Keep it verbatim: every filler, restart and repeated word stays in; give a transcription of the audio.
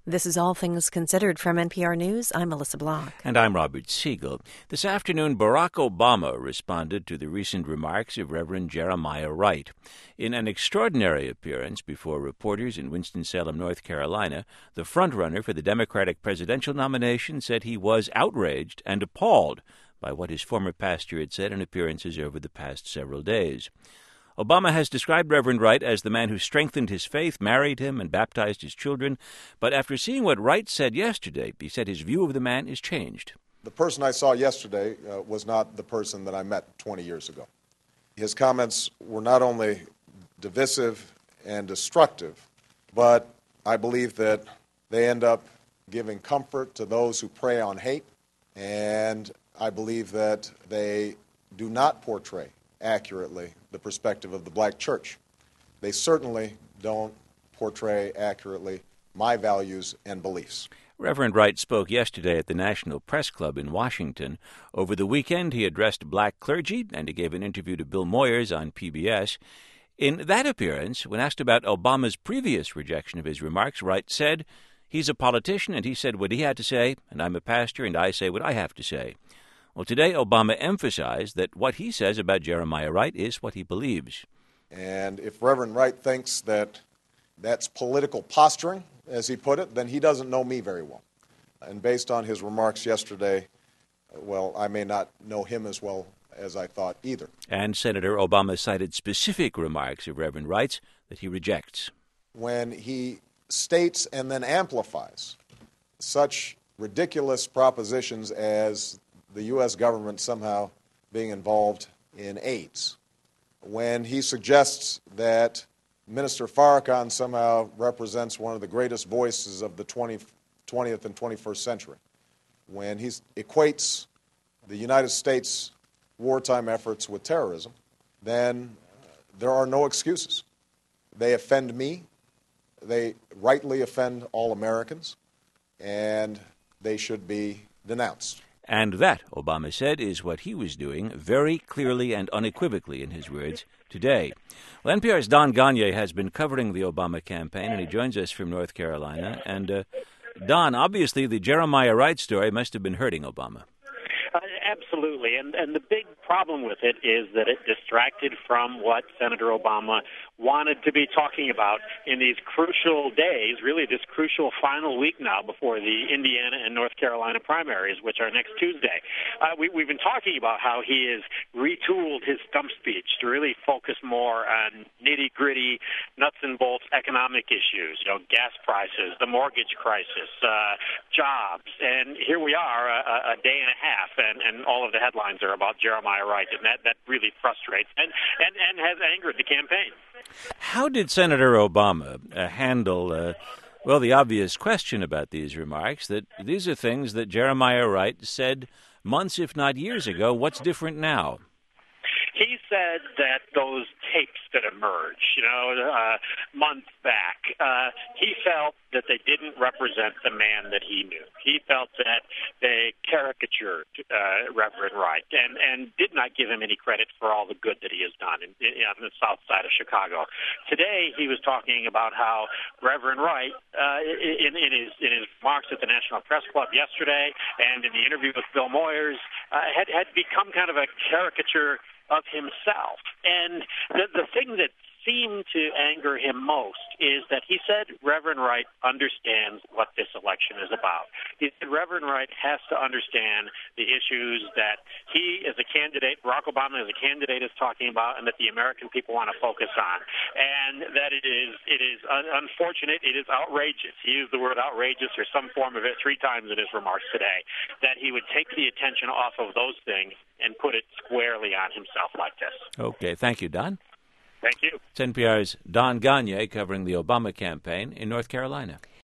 This is All Things Considered from N P R News. I'm Melissa Block. And I'm Robert Siegel. This afternoon, Barack Obama responded to the recent remarks of Reverend Jeremiah Wright. In an extraordinary appearance before reporters in Winston-Salem, North Carolina, the frontrunner for the Democratic presidential nomination said he was outraged and appalled by what his former pastor had said in appearances over the past several days. Obama has described Reverend Wright as the man who strengthened his faith, married him, and baptized his children. But after seeing what Wright said yesterday, he said his view of the man is changed. The person I saw yesterday uh, was not the person that I met twenty years ago. His comments were not only divisive and destructive, but I believe that they end up giving comfort to those who prey on hate, and I believe that they do not portray accurately the perspective of the black church. They certainly don't portray accurately my values and beliefs. Reverend Wright spoke yesterday at the National Press Club in Washington. Over the weekend, he addressed black clergy, and he gave an interview to Bill Moyers on P B S. In that appearance, when asked about Obama's previous rejection of his remarks, Wright said, "He's a politician, and he said what he had to say, and I'm a pastor, and I say what I have to say." Well, today, Obama emphasized that what he says about Jeremiah Wright is what he believes. And if Reverend Wright thinks that that's political posturing, as he put it, then he doesn't know me very well. And based on his remarks yesterday, well, I may not know him as well as I thought either. And Senator Obama cited specific remarks of Reverend Wright's that he rejects. When he states and then amplifies such ridiculous propositions as the U S government somehow being involved in AIDS, when he suggests that Minister Farrakhan somehow represents one of the greatest voices of the twentieth and twenty-first century, when he equates the United States wartime efforts with terrorism, then there are no excuses. They offend me, they rightly offend all Americans, and they should be denounced. And that, Obama said, is what he was doing very clearly and unequivocally, in his words, today. Well, N P R's Don Gonyea has been covering the Obama campaign, and he joins us from North Carolina. And, uh, Don, obviously the Jeremiah Wright story must have been hurting Obama. Uh, absolutely. And, and the big problem with it is that it distracted from what Senator Obama wanted to be talking about in these crucial days, really this crucial final week now before the Indiana and North Carolina primaries, which are next Tuesday. Uh, we, we've been talking about how he has retooled his stump speech to really focus more on nitty-gritty, nuts and bolts economic issues, you know, gas prices, the mortgage crisis, uh, jobs. And here we are a, a day and a half, and, and all of the headlines are about Jeremiah Wright, and that, that really frustrates and, and, and has angered the campaign. How did Senator Obama uh, handle, uh, well, the obvious question about these remarks, that these are things that Jeremiah Wright said months, if not years ago? What's different now? He said that those tapes that emerged, you know, uh, months back, uh, he felt that they didn't represent the man that he knew. He felt that they caricatured uh, Reverend Wright and, and did not give him any credit for all the good that he has done in, in, on the south side of Chicago. Today, he was talking about how Reverend Wright, uh, in, in, his, in his remarks at the National Press Club yesterday and in the interview with Bill Moyers, uh, had, had become kind of a caricature of himself. And the, the thing that seemed to anger him most is that he said Reverend Wright understands what this election is about. He said Reverend Wright has to understand the issues that he as a candidate, Barack Obama as a candidate, is talking about, and that the American people want to focus on. And that it is it is un- unfortunate, it is outrageous. He used the word outrageous or some form of it three times in his remarks today, that he would take the attention off of those things and put it squarely on himself like this. Okay, thank you, Don. Thank you. It's N P R's Don Gonyea covering the Obama campaign in North Carolina.